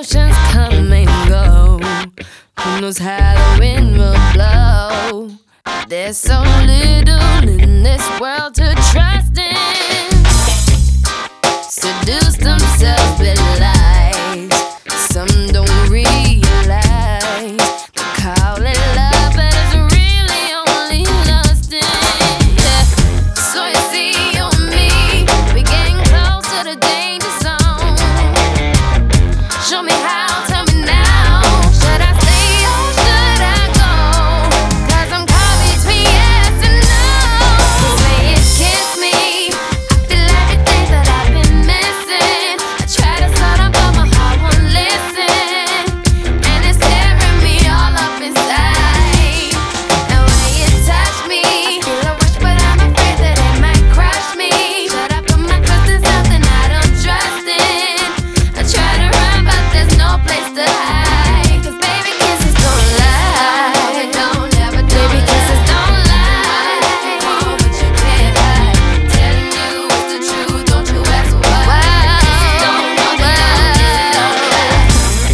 emotions come and go. Who knows how the wind will blow? There's so little in this world to trust in. Seduce themselves with lies. Some don't realize they call it love, but it's really only lusting. Yeah. So you see, you and me, we getting close to the danger zone. Show me how, tell me now. Should I stay or should I go? 'Cause I'm caught between yes and no. Say it, kiss me, I feel everything that I've been missing. I try to slow down but my heart won't listen, and it's tearing me all up inside. And when you touch me, I feel a rush but I'm afraid that it might crush me. Should I put my trust in something I don't trust in? I try to run but there's no place to hide. 'Cause baby kisses don't lie. They don't ever do. Baby kisses don't lie. You want what you can't hide. Telling you it's the truth, don't you ask why. Kisses don't know, they don't lie.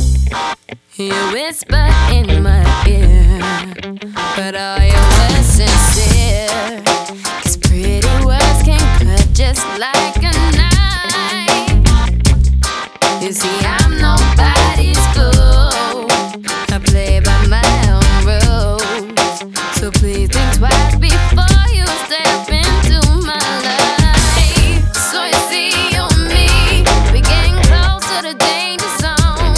You whisper in my ear, but all your words sincere. 'Cause pretty words can cut just like a knife. You see, I'm nobody's fool. I play by my own rules. So please think twice before you step into my life. So you see, you and me, we getting close to the danger zone.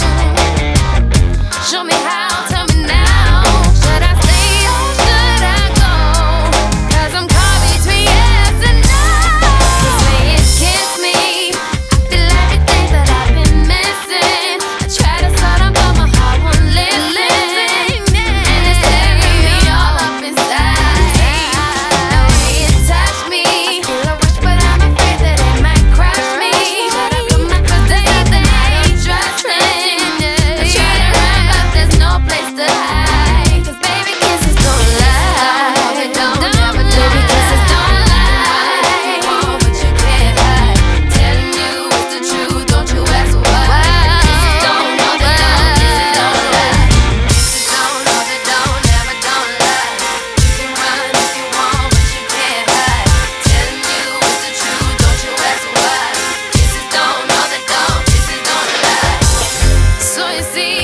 Show me how, tell me now. Should I stay or should I go? 'Cause I'm caught between yes and no. Say it, kiss me, I feel everything that I've been missing. I try to slow down but my heart won't listen, and it's tearing me all up inside. And when you touch me, I feel a rush but I'm afraid that it might crush me. Should I put my trust in something I don't trust in? I try to run but there's no place to hide. 'Cause baby kisses don't lie. They don't ever do. Baby kisses don't lie. You want what you can't hide. Telling you it's the truth, don't you ask why. Kisses don't know, they don't. Kisses don't lie. Kisses don't know, they don't ever don't lie. You can run if you want what you can't hide. Telling you it's the truth, don't you ask why. Kisses don't know, they don't. Kisses don't lie. So you see,